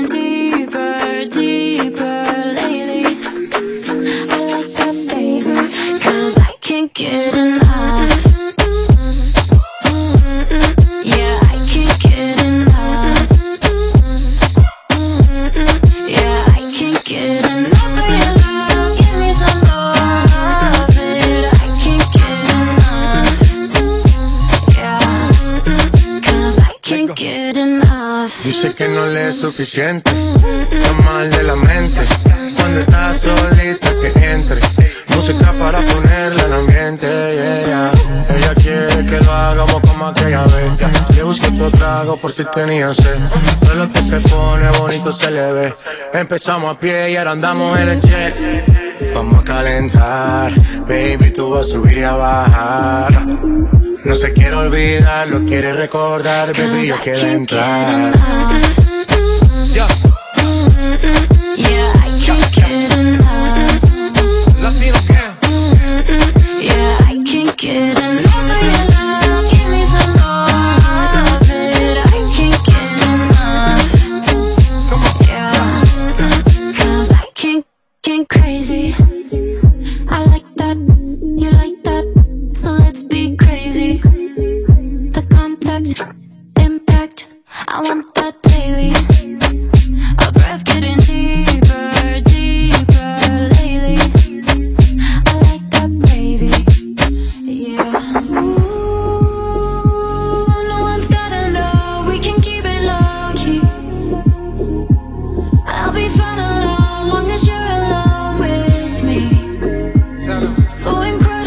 getting deeper, deeper lately. I like that, baby, 'cause I can't get enough. Yeah, I can't get enough. Yeah, I can't get enough of your love. Give me some more of it. I can't get enough. Yeah, 'cause I can't get enough. Dice que no le es suficiente, está mal de la mente. Cuando está solita que entre, música para ponerla en ambiente, yeah. Ella quiere que lo hagamos como aquella vez. Le busco otro trago por si tenía sed. Todo lo que se pone bonito se le ve. Empezamos a pie y ahora andamos en el jet. Vamos a calentar, baby, tú vas a subir y a bajar. No se quiere olvidar, lo quiere recordar, baby, yo quiero entrar. Yeah. Yeah, I can't get enough. Latino gang. Yeah, I can't get enough of your love. Give me some more of it. I can't get enough. Yeah, 'cause I can't crazy. I like that, you like that, so let's be crazy. The contact, impact, I want that daily. Our breath getting deeper, deeper lately. I like that, baby. Yeah. Ooh, no one's gotta know. We can keep it low key. I'll be fine alone, long as you're alone with me. So incredible.